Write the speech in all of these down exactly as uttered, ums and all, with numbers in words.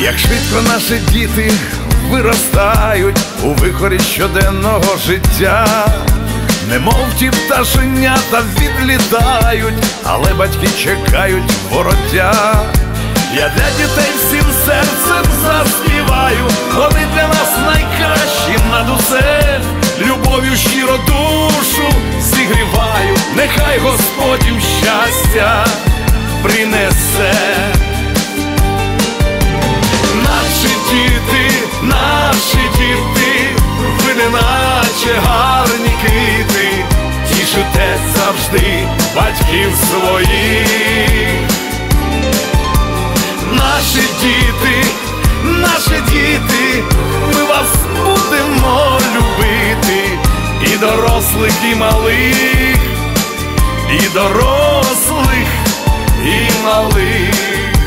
Як швидко наші діти виростають у вихорі щоденного життя, немов ті пташенята відлітають, але батьки чекають вороття. Я для дітей всім серцем заспіваю, вони для нас найкращі над усе. Любов'ю щиро душу зігріваю, нехай Господь їм щастя принесе. Наші діти, наші діти, ви неначе гарні квіти, тішите завжди батьків своїх. Наші діти, наші діти, ми вас будемо любити, і дорослих, і малих, і дорослих, і малих.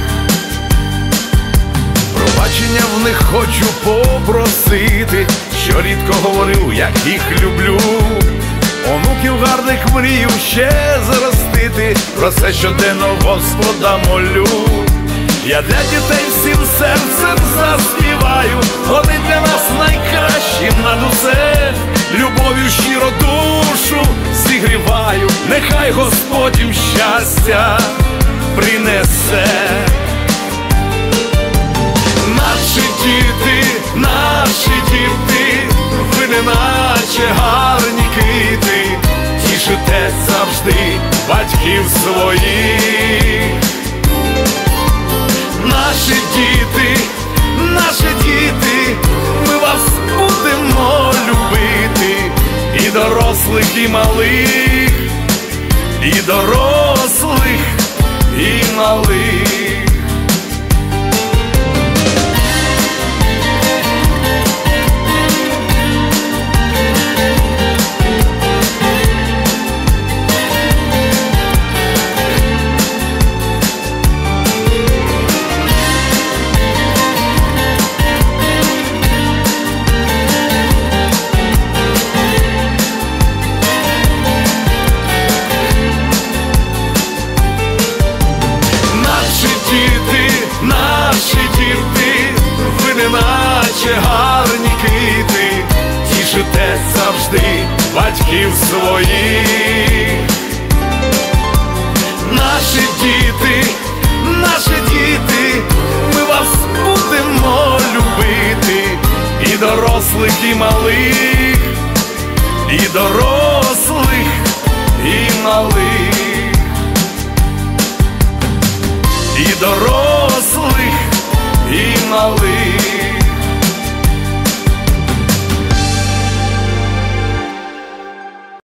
Пробачення в них хочу попросити, що рідко говорив, як їх люблю. Онуків гарних мрію ще зростити, про це щоденно Господа молю. Я для дітей всім серцем заспіваю, вони для нас найкращі над усе. Любов'ю щиро душу зігріваю, нехай Господь їм щастя принесе. Наші діти, наші діти, ви неначе гарні квіти, тішите завжди батьків своїх. Наші діти, наші діти, ми вас будемо любити, і дорослих, і малих, і дорослих, і малих. Наші діти, ви неначе гарні квіти, тішите завжди батьків своїх. Наші діти, наші діти, ми вас будемо любити, і дорослих, і малих, і дорослих, і малих, і дорослих, і малих.